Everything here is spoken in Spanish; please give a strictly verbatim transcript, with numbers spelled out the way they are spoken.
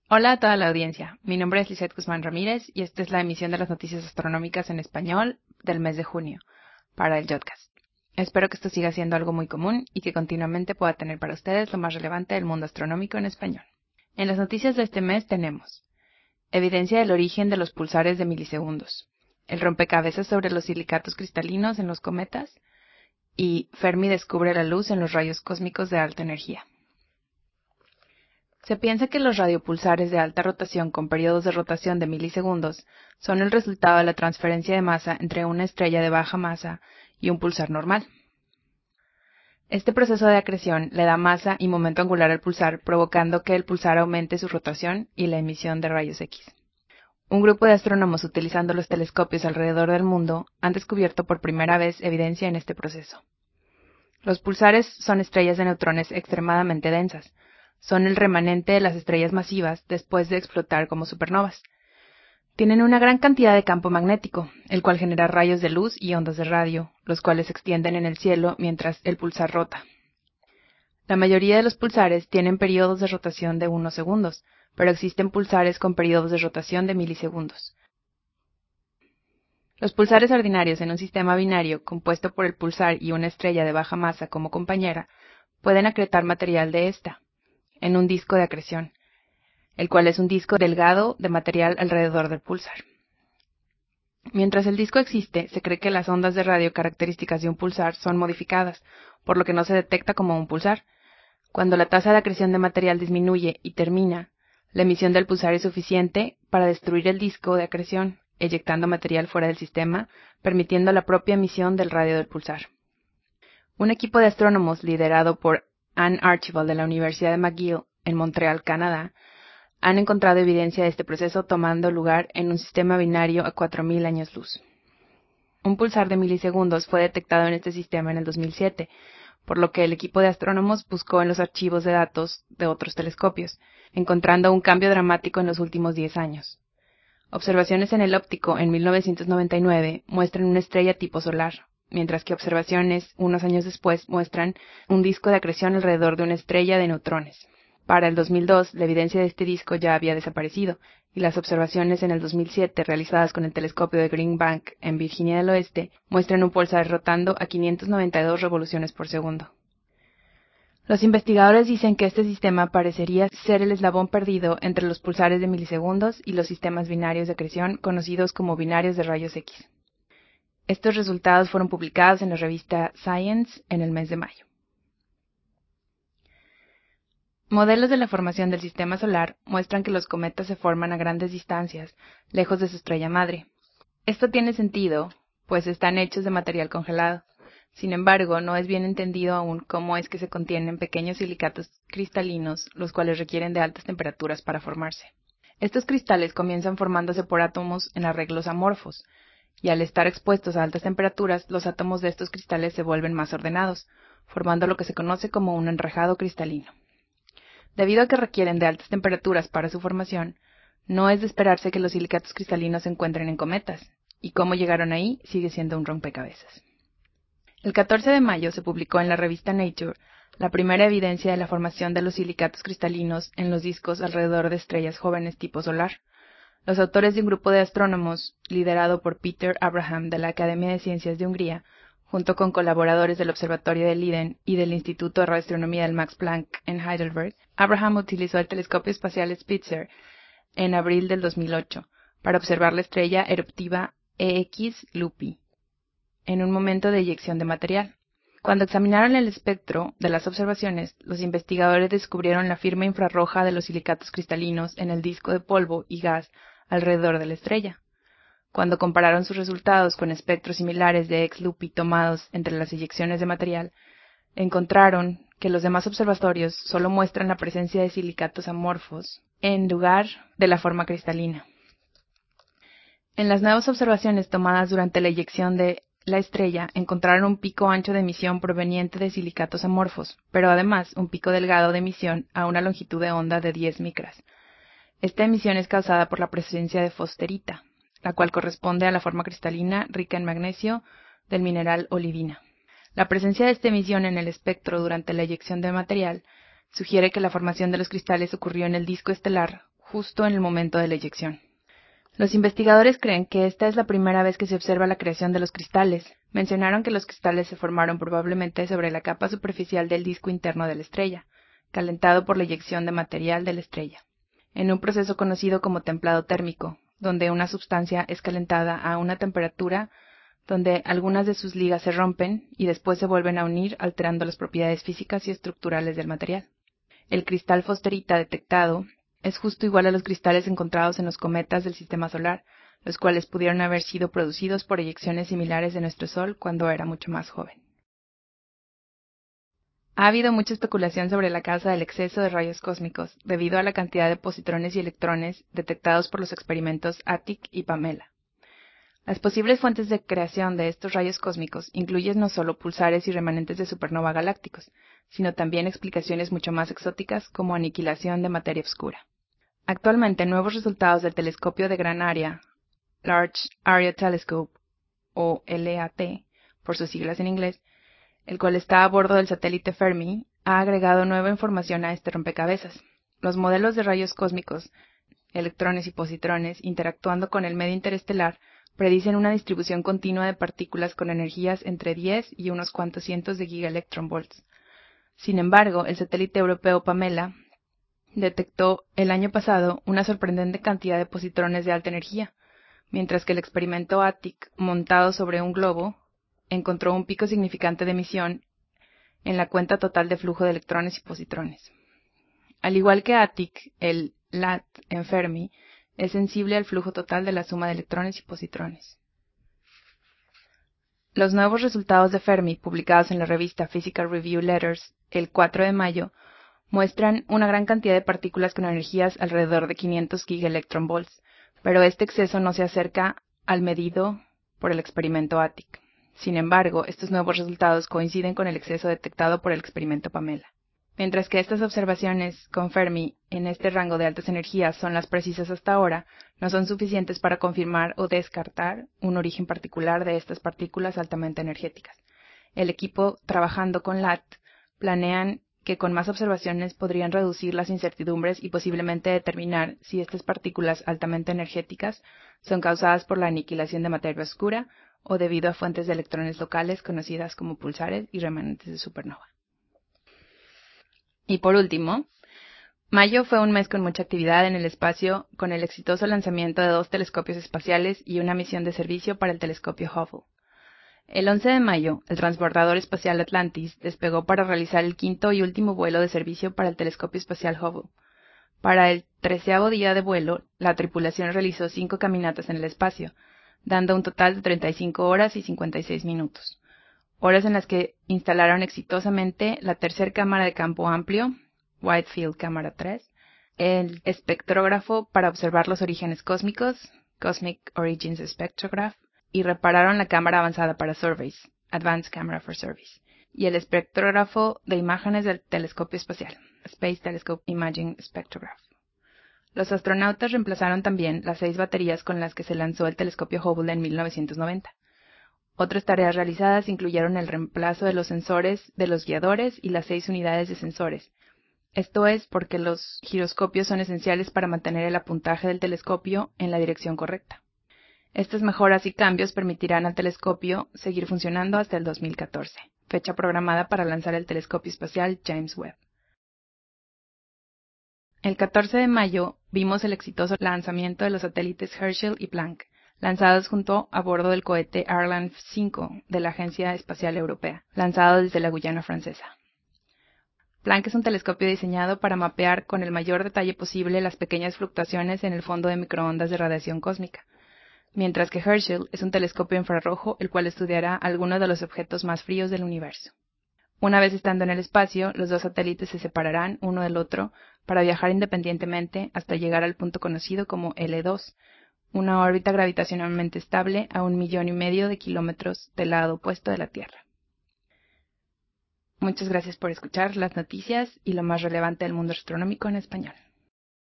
Hola a toda la audiencia, mi nombre es Lizeth Guzmán Ramírez y esta es la emisión de las noticias astronómicas en español del mes de junio para el Jodcast. Espero que esto siga siendo algo muy común y que continuamente pueda tener para ustedes lo más relevante del mundo astronómico en español. En las noticias de este mes tenemos evidencia del origen de los pulsares de milisegundos, el rompecabezas sobre los silicatos cristalinos en los cometas y Fermi descubre la luz en los rayos cósmicos de alta energía. Se piensa que los radiopulsares de alta rotación con periodos de rotación de milisegundos son el resultado de la transferencia de masa entre una estrella de baja masa y un pulsar normal. Este proceso de acreción le da masa y momento angular al pulsar, provocando que el pulsar aumente su rotación y la emisión de rayos X. Un grupo de astrónomos utilizando los telescopios alrededor del mundo han descubierto por primera vez evidencia en este proceso. Los pulsares son estrellas de neutrones extremadamente densas. Son el remanente de las estrellas masivas después de explotar como supernovas. Tienen una gran cantidad de campo magnético, el cual genera rayos de luz y ondas de radio, los cuales se extienden en el cielo mientras el pulsar rota. La mayoría de los pulsares tienen periodos de rotación de unos segundos, pero existen pulsares con periodos de rotación de milisegundos. Los pulsares ordinarios en un sistema binario compuesto por el pulsar y una estrella de baja masa como compañera pueden acretar material de esta en un disco de acreción, el cual es un disco delgado de material alrededor del pulsar. Mientras el disco existe, se cree que las ondas de radio características de un pulsar son modificadas, por lo que no se detecta como un pulsar. Cuando la tasa de acreción de material disminuye y termina, la emisión del pulsar es suficiente para destruir el disco de acreción, eyectando material fuera del sistema, permitiendo la propia emisión del radio del pulsar. Un equipo de astrónomos liderado por Anne Archibald de la Universidad de McGill en Montreal, Canadá, han encontrado evidencia de este proceso tomando lugar en un sistema binario a cuatro mil años luz. Un pulsar de milisegundos fue detectado en este sistema en el dos mil siete, por lo que el equipo de astrónomos buscó en los archivos de datos de otros telescopios, encontrando un cambio dramático en los últimos diez años. Observaciones en el óptico en mil novecientos noventa y nueve muestran una estrella tipo solar, mientras que observaciones unos años después muestran un disco de acreción alrededor de una estrella de neutrones. Para el dos mil dos, la evidencia de este disco ya había desaparecido, y las observaciones en el dos mil siete realizadas con el telescopio de Green Bank en Virginia del Oeste muestran un pulsar rotando a quinientas noventa y dos revoluciones por segundo. Los investigadores dicen que este sistema parecería ser el eslabón perdido entre los pulsares de milisegundos y los sistemas binarios de acreción conocidos como binarios de rayos X. Estos resultados fueron publicados en la revista Science en el mes de mayo. Modelos de la formación del sistema solar muestran que los cometas se forman a grandes distancias, lejos de su estrella madre. Esto tiene sentido, pues están hechos de material congelado. Sin embargo, no es bien entendido aún cómo es que se contienen pequeños silicatos cristalinos, los cuales requieren de altas temperaturas para formarse. Estos cristales comienzan formándose por átomos en arreglos amorfos, y al estar expuestos a altas temperaturas, los átomos de estos cristales se vuelven más ordenados, formando lo que se conoce como un enrejado cristalino. Debido a que requieren de altas temperaturas para su formación, no es de esperarse que los silicatos cristalinos se encuentren en cometas, y cómo llegaron ahí sigue siendo un rompecabezas. El catorce de mayo se publicó en la revista Nature la primera evidencia de la formación de los silicatos cristalinos en los discos alrededor de estrellas jóvenes tipo solar. Los autores de un grupo de astrónomos, liderado por Peter Abraham de la Academia de Ciencias de Hungría, junto con colaboradores del Observatorio de Leiden y del Instituto de Radioastronomía del Max Planck en Heidelberg, Abraham utilizó el telescopio espacial Spitzer en abril del dos mil ocho para observar la estrella eruptiva E X Lupi en un momento de eyección de material. Cuando examinaron el espectro de las observaciones, los investigadores descubrieron la firma infrarroja de los silicatos cristalinos en el disco de polvo y gas alrededor de la estrella. Cuando compararon sus resultados con espectros similares de X Lupi tomados entre las eyecciones de material, encontraron que los demás observatorios solo muestran la presencia de silicatos amorfos en lugar de la forma cristalina. En las nuevas observaciones tomadas durante la eyección de la estrella, encontraron un pico ancho de emisión proveniente de silicatos amorfos, pero además un pico delgado de emisión a una longitud de onda de diez micras. Esta emisión es causada por la presencia de fosferita, la cual corresponde a la forma cristalina rica en magnesio del mineral olivina. La presencia de esta emisión en el espectro durante la eyección del material sugiere que la formación de los cristales ocurrió en el disco estelar justo en el momento de la eyección. Los investigadores creen que esta es la primera vez que se observa la creación de los cristales. Mencionaron que los cristales se formaron probablemente sobre la capa superficial del disco interno de la estrella, calentado por la eyección de material de la estrella, en un proceso conocido como templado térmico, donde una sustancia es calentada a una temperatura donde algunas de sus ligas se rompen y después se vuelven a unir alterando las propiedades físicas y estructurales del material. El cristal fosterita detectado es justo igual a los cristales encontrados en los cometas del Sistema Solar, los cuales pudieron haber sido producidos por eyecciones similares de nuestro Sol cuando era mucho más joven. Ha habido mucha especulación sobre la causa del exceso de rayos cósmicos, debido a la cantidad de positrones y electrones detectados por los experimentos ATIC y Pamela. Las posibles fuentes de creación de estos rayos cósmicos incluyen no solo pulsares y remanentes de supernova galácticos, sino también explicaciones mucho más exóticas como aniquilación de materia oscura. Actualmente, nuevos resultados del telescopio de gran área, Large Area Telescope, o L A T, por sus siglas en inglés, el cual está a bordo del satélite Fermi, ha agregado nueva información a este rompecabezas. Los modelos de rayos cósmicos, electrones y positrones, interactuando con el medio interestelar, predicen una distribución continua de partículas con energías entre diez y unos cuantos cientos de gigaelectronvolts. Sin embargo, el satélite europeo Pamela detectó el año pasado una sorprendente cantidad de positrones de alta energía, mientras que el experimento ATIC, montado sobre un globo, encontró un pico significante de emisión en la cuenta total de flujo de electrones y positrones. Al igual que ATIC, el L A T en Fermi es sensible al flujo total de la suma de electrones y positrones. Los nuevos resultados de Fermi, publicados en la revista Physical Review Letters el cuatro de mayo, muestran una gran cantidad de partículas con energías alrededor de quinientos gigaelectronvolts, pero este exceso no se acerca al medido por el experimento ATIC. Sin embargo, estos nuevos resultados coinciden con el exceso detectado por el experimento Pamela. Mientras que estas observaciones con Fermi en este rango de altas energías son las precisas hasta ahora, no son suficientes para confirmar o descartar un origen particular de estas partículas altamente energéticas. El equipo trabajando con L A T planean que con más observaciones podrían reducir las incertidumbres y posiblemente determinar si estas partículas altamente energéticas son causadas por la aniquilación de materia oscura o debido a fuentes de electrones locales conocidas como pulsares y remanentes de supernova. Y por último, mayo fue un mes con mucha actividad en el espacio con el exitoso lanzamiento de dos telescopios espaciales y una misión de servicio para el telescopio Hubble. El once de mayo, el transbordador espacial Atlantis despegó para realizar el quinto y último vuelo de servicio para el telescopio espacial Hubble. Para el treceavo día de vuelo, la tripulación realizó cinco caminatas en el espacio, dando un total de treinta y cinco horas y cincuenta y seis minutos. Horas en las que instalaron exitosamente la tercer cámara de campo amplio, Wide Field Cámara tres, el espectrógrafo para observar los orígenes cósmicos, Cosmic Origins Spectrograph, y repararon la cámara avanzada para surveys, Advanced Camera for Surveys, y el espectrógrafo de imágenes del telescopio espacial, Space Telescope Imaging Spectrograph. Los astronautas reemplazaron también las seis baterías con las que se lanzó el telescopio Hubble en mil novecientos noventa. Otras tareas realizadas incluyeron el reemplazo de los sensores de los guiadores y las seis unidades de sensores. Esto es porque los giroscopios son esenciales para mantener el apuntaje del telescopio en la dirección correcta. Estas mejoras y cambios permitirán al telescopio seguir funcionando hasta el dos mil catorce, fecha programada para lanzar el telescopio espacial James Webb. El catorce de mayo vimos el exitoso lanzamiento de los satélites Herschel y Planck, lanzados junto a bordo del cohete Ariane cinco de la Agencia Espacial Europea, lanzado desde la Guyana Francesa. Planck es un telescopio diseñado para mapear con el mayor detalle posible las pequeñas fluctuaciones en el fondo de microondas de radiación cósmica, mientras que Herschel es un telescopio infrarrojo el cual estudiará algunos de los objetos más fríos del universo. Una vez estando en el espacio, los dos satélites se separarán uno del otro para viajar independientemente hasta llegar al punto conocido como L dos, una órbita gravitacionalmente estable a un millón y medio de kilómetros del lado opuesto de la Tierra. Muchas gracias por escuchar las noticias y lo más relevante del mundo astronómico en español.